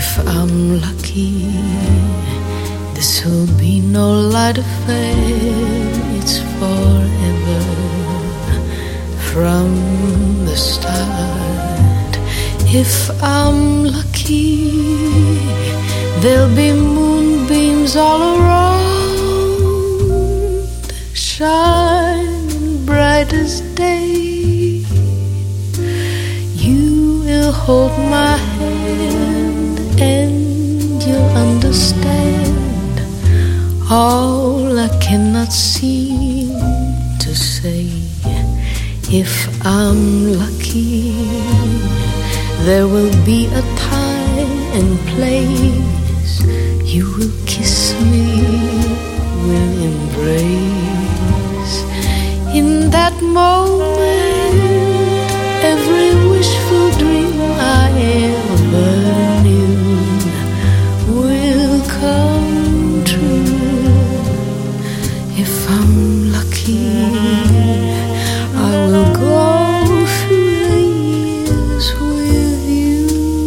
If I'm lucky, this will be no light affair. It's forever from the start. If I'm lucky, there'll be moonbeams all around, shining bright as day. You will hold my hand and you'll understand all I cannot seem to say. If I'm lucky, there will be a time and place. You will kiss me, will embrace. In that moment, every wishful dream I ever knew will come true. If I'm lucky, I will go through the years with you.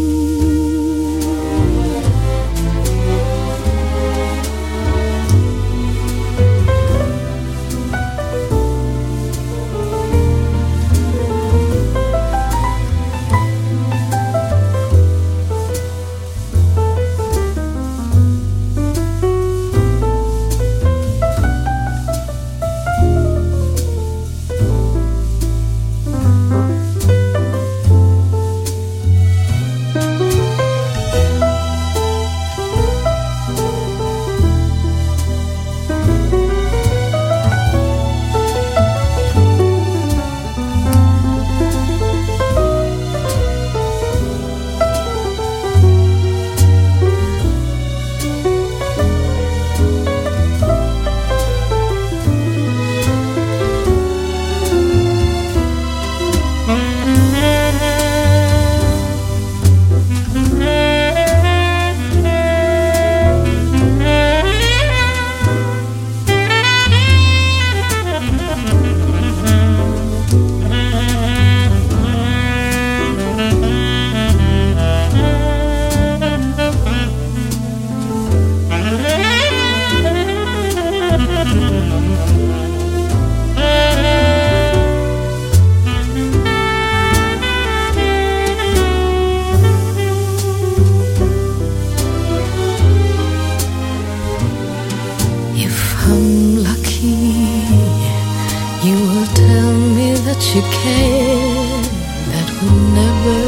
You care, that will never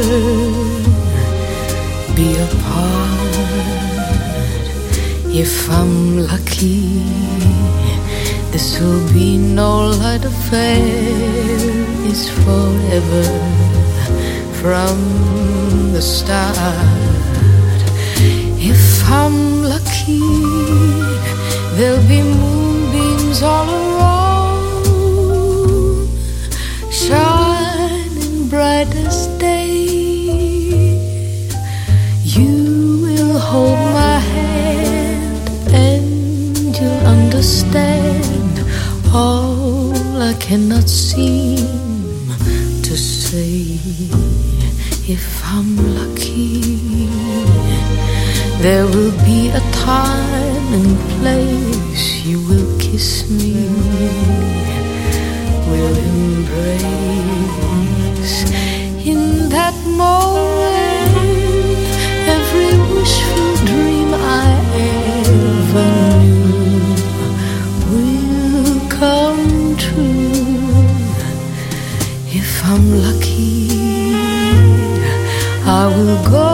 be apart. If I'm lucky, this will be no light affair. It's forever from the start. If I'm lucky, there'll be moonbeams all around, shining bright as day. You will hold my hand and you'll understand all I cannot seem to say. If I'm lucky, there will be a time and place. You will kiss me, will embrace. In that moment, every wishful dream I ever knew will come true. If I'm lucky, I will go